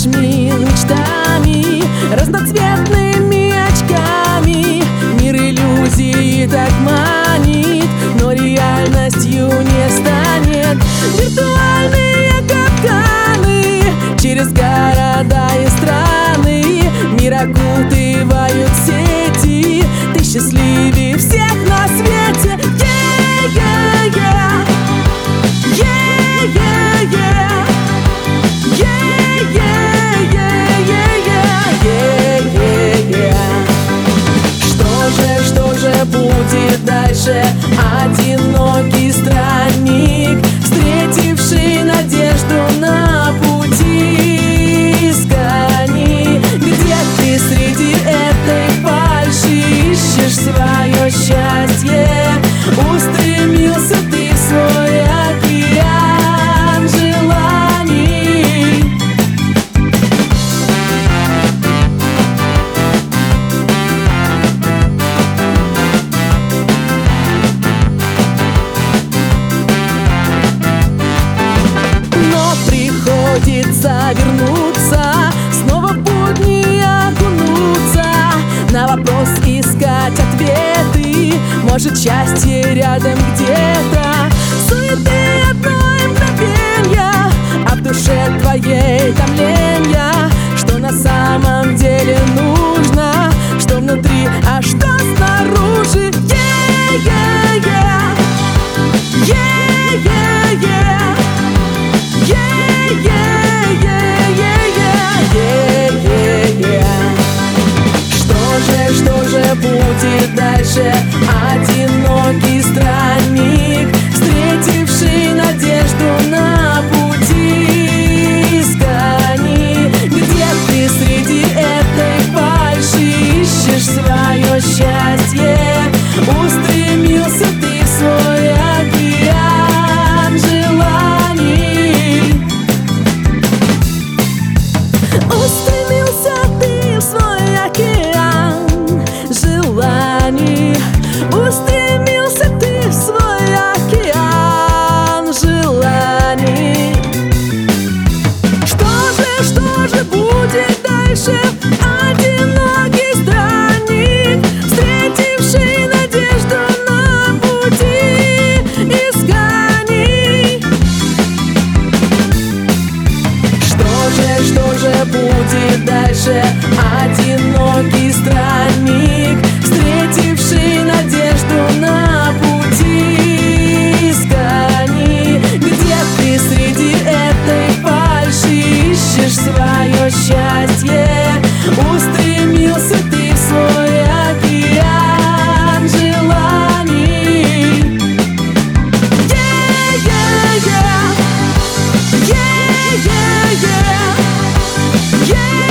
мир мечтами, разноцветными очками. Мир иллюзий так манит, но реальностью не станет. Виртуальные капканы через города и страны, мир окутывают сети. Ты счастливее всех на свете. Что же будет дальше? Одинокий странник, встретивший надежду на пути исканий. Где ты среди этой фальши ищешь свое счастье? Устремился ты в свой океан желаний. Но приходится вернуться, снова в будни окунуться, на вопрос искать ответы. Может, счастье рядом где-то, суеты одно мгновенье, а в душе твоей томленья. Что на самом деле нужно, что внутри, а что снаружи. Что же будет дальше? Одинокий странник, встретивший надежду на пути исканий. Где ты среди этой фальши ищешь свое счастье? Устремился ты в свой океан желаний. Устремился ты в свой океан желаний. Устремился ты в свой океан желаний. Что же будет дальше? Одинокий странник, встретивший надежду на пути исканий. Что же будет дальше? Одинокий странник, встретивший надежду на пути исканий. Где ты среди этой фальши ищешь свое счастье? Устремился ты в свой океан желаний. Yeah.